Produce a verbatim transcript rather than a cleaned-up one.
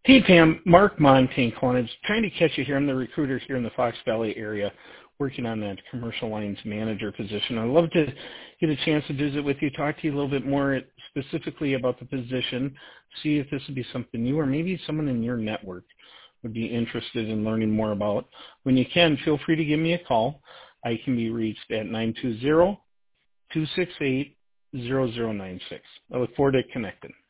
Hey, Pam. Mark Montaigne calling. I trying to catch you here. I'm the recruiter here in the Fox Valley area working on that commercial lines manager position. I'd love to get a chance to visit with you, talk to you a little bit more specifically about the position, see if this would be something new or maybe someone in your network would be interested in learning more about. When you can, feel free to give me a call. I can be reached at nine two zero, two six eight, zero zero nine six. I look forward to connecting.